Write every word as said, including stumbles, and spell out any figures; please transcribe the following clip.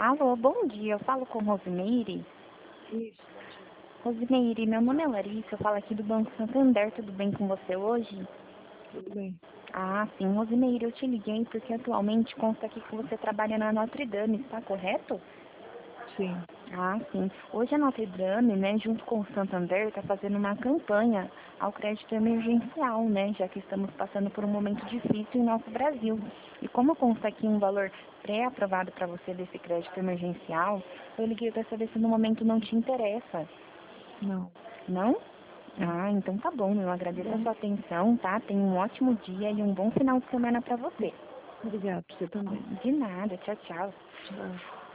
Alô, bom dia. Eu falo com Rosimeire. Isso, Rosimeire, meu nome é Larissa. Eu falo aqui do Banco Santander. Tudo bem com você hoje? tudo bem. Ah, sim. Rosimeire, eu te liguei porque atualmente consta aqui que você trabalha na Notre Dame, está correto? Sim. Ah, sim. Hoje a Notre Dame, né, junto com o Santander, está fazendo uma campanha ao crédito emergencial, né, já que estamos passando por um momento difícil em nosso Brasil. E como consta aqui um valor pré-aprovado para você desse crédito emergencial, eu liguei para saber se no momento não te interessa. Não. Não? Não. Ah, então tá bom. Eu agradeço a sua atenção, tá? Tenha um ótimo dia e um bom final de semana para você. Obrigado, você também. De nada. Tchau, tchau. Tchau.